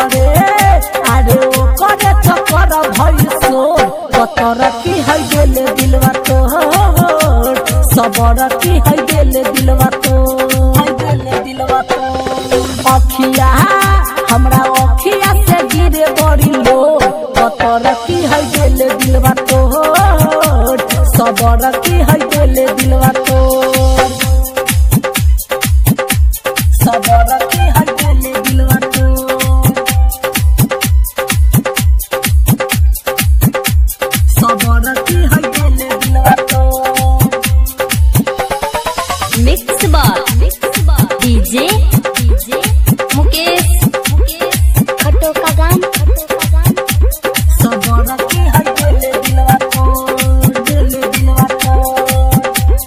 करे अरे वो करे चक्कर भैसो कतर की है गेले दिलवा तोर सबर की है गेले दिलवा तो अखिया हमरा अखिया से गिरे बड़ी लो कतर की है गेले दिलवा तोर सबर की है गेले दिलवा तोर सबर की है गेले दिलवा तोर सबर की है गेले दिलवा तोर मिक्स बार डीजे मुकेश खट्टो का गान सबर की है गेले दिलवा तोर गेले दिलवा तोर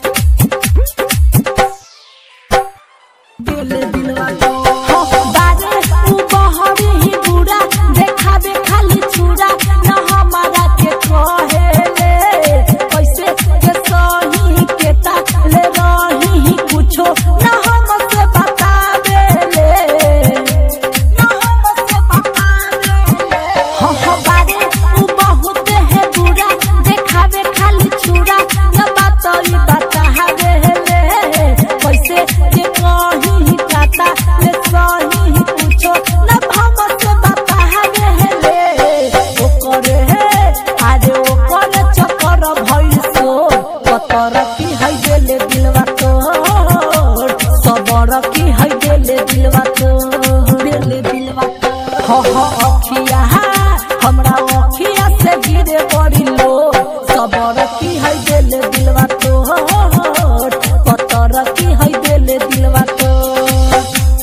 गेले दिलवा तोर बारे उ बहरी ही बुरा देखावे खाली छुरा न हमारा के कहेले कैसे के सही के ताले रही ही कुछो न हमसे बतावेले न हमसे बतावेले बारे उ बहुत है बुरा देखावे खाली छुरा न बताई बतावेले कैसे के कही ही काता ले सही ही कुछो न हमसे बतावेले ओ करे अरे ओ करे चक्कर भैसो कतर की है गेले दिलवा तोर सबर की है गेले दिलवा तोर गेले दिलवा तोर अखिया हमरा अखिया से गिरे बड़ी लो सबर की है गेले दिलवा तोर कतर की है गेले दिलवा तोर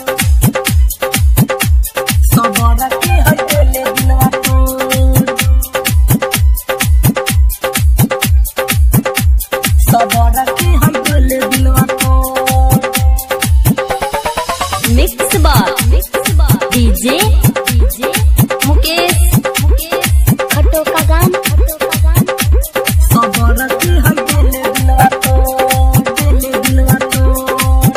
सबर की है गेले दिलवा तोर सबर की है गेले दिलवा तोर मिक्स बार डीजे मुकेश खट्टो का गान सबर की है गेले दिलवा तोर गेले दिलवा तोर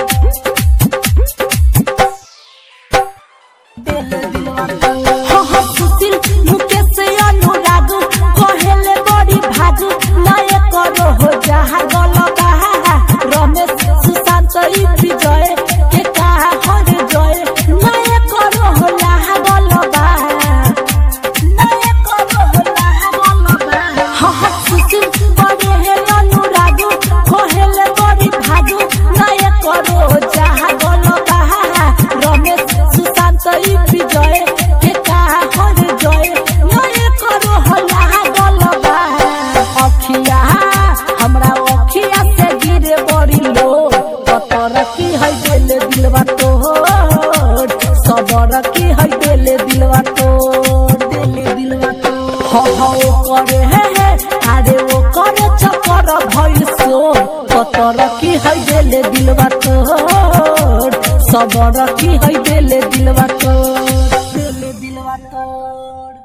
गेले दिलवा तोर सुशील मुकेश अनुराग कहेले बड़ी भाग नए करो हो जहाँ गलबा रमेश सुशांत विजय के कहा हर जय नए करो हो लाहा गलबा नए करो हो लाहा गलबा सुशील बड़े है अनुराग कहेले बड़ी भाग नए करो जहाँ गलबा रमेश सुशांत विजय के कहा हर जय नए करो हो लाहा गलबा अखिया हमरा अखिया से गिरे बड़ी लो कतर की है गेले दिलवा तोर सबर की है गेले दिलवा तोर गेले दिलवा तोर ओ करे अरे वो करे चक्कर भैसो कतर की है गेले दिलवा तोर सबर की है गेले दिलवा तोर गेले दिलवा तोर।